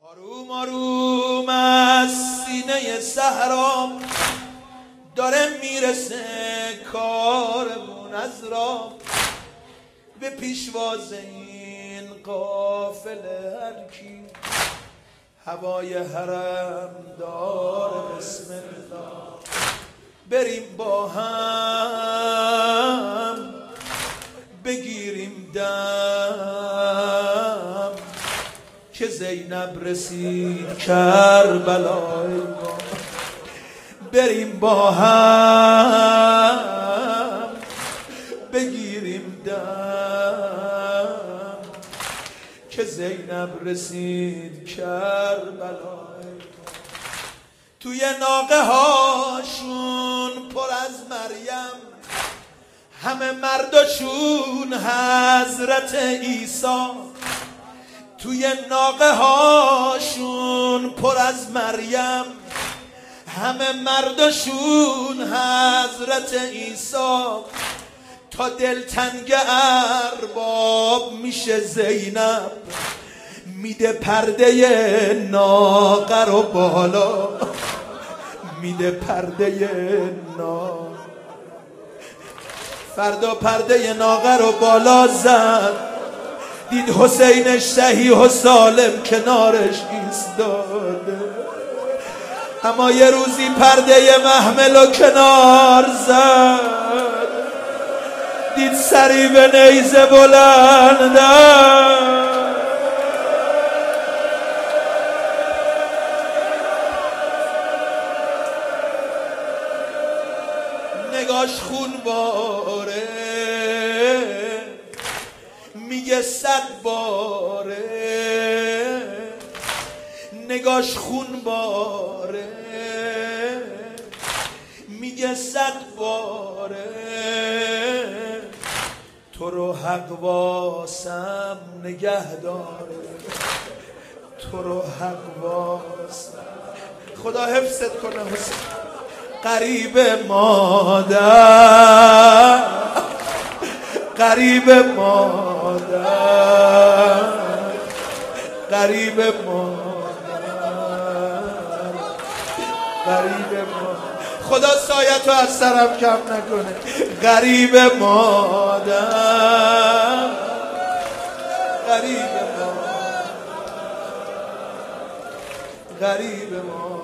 آروم آروم از سینه صحرا داره میرسه کارمون از راه به پیشواز این قافله هر کی هوای حرم داره. بسم الله بریم با هم بگیریم دم که زینب رسید کربلای ما. بریم با هم بگیریم دم که زینب رسید کربلای ما. توی ناقه هاشون پر از مریم، همه مرداشون حضرت عیسی. توی ناقه هاشون پر از مریم، همه مرداشون حضرت عیسی. تا دلتنگ ارباب میشه زینب، میده پرده ناقه رو بالا، میده پرده ناقه. فردا پرده ناقه رو بالا زد، دید حسین صحیح و سالم کنارش ایستاده. اما یه روزی پرده محمل و کنار زد، دید سری به نیزه بلنده. نگاش خون باره، میگه 100 باره. نگاش خون باره، میگه 100 باره. تو رو حق واسم نگه داره، تو رو حق واسم. خدا حفظت کنه حسین. غریب مادر، غریب مادر، غریب مادر، غریب مادر. خدا سایتو از سرم کم نکنه. غریب مادر، غریب مادر، غریب مادر.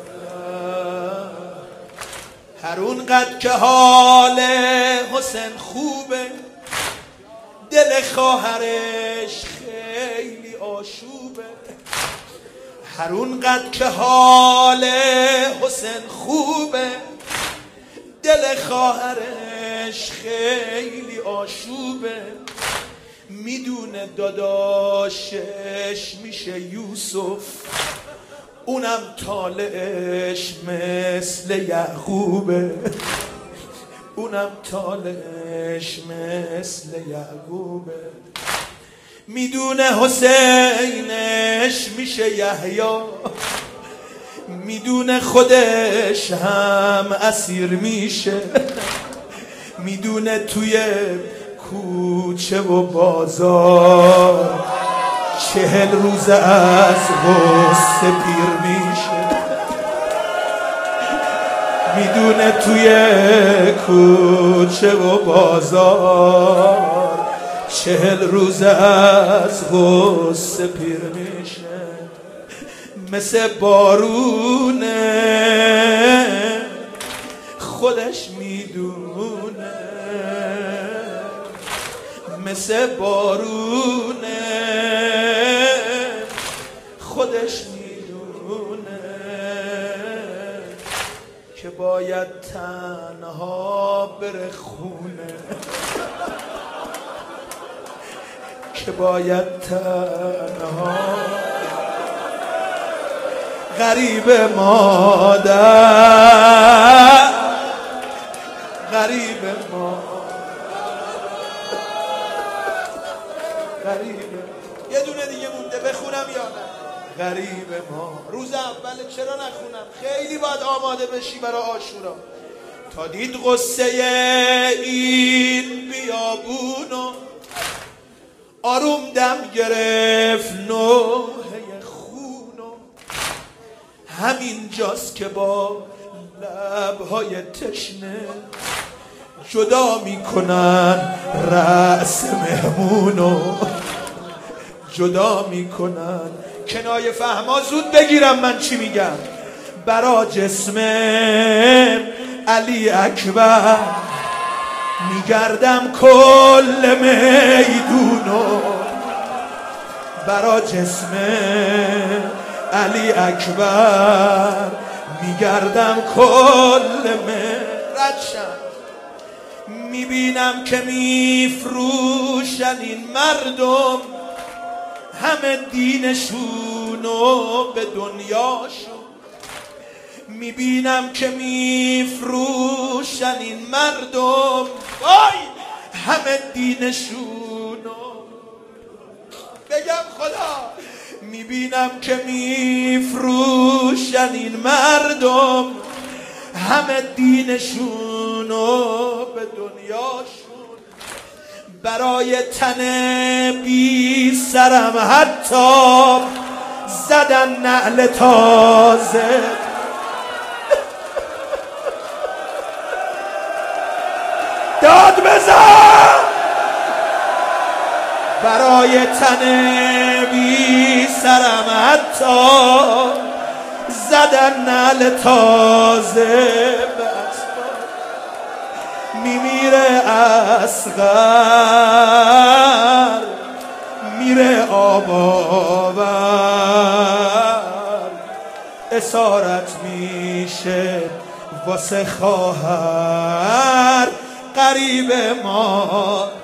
هر اونقدر که حال حسین خوبه، دل خواهرش خیلی آشوبه. هر اونقدر که حال حسین خوبه، دل خواهرش خیلی آشوبه. میدونه داداشش میشه یوسف، اونم طالعش مثل یعقوبه، اونم طالعش مثل یعقوبه. میدونه حسینش میشه یحیی، میدونه خودش هم اسیر میشه. میدونه توی کوچه و بازار 40 روز از غصه پیر میشه. میدونه توی کوچه و بازار 40 روز از غصه پیر میشه. مثل بارونه خودش میدونه، مثل بارونه خودش میدونه که باید تنها بره خونه، که باید تنها. غریب مادر، غریب مادر، غریب. یه دونه دیگه مونده بخونم یا نه؟ غریب ما. روز اول چرا نخونم؟ خیلی باید آماده بشی برای عاشورا. تا دید قصه این بیابونو، آروم دم گرفت نوحه خون. همین جاست که با لبهای تشنه جدا میکنن رأس مهمونو، جدا میکنن. کنایه فهما زود بگیرم من چی میگم. برا جسم علی اکبر میگردم کل میدونو، برا جسم علی اکبر میگردم کل ردشم. میبینم که میفروشن این مردم همه دینشونو به دنیاشون. میبینم که میفروشن این مردم وای همه دینشونو. بگم خدا میبینم که میفروشن این مردم همه دینشونو به دنیاشون. برای تن بی سرم حتی زدن نعل تازه. داد بزن. برای تن بی سرم حتی زدن نعل تازه. میمیره اصغر میره آب آور، اسارت میشه واسه خواهر غریب ما.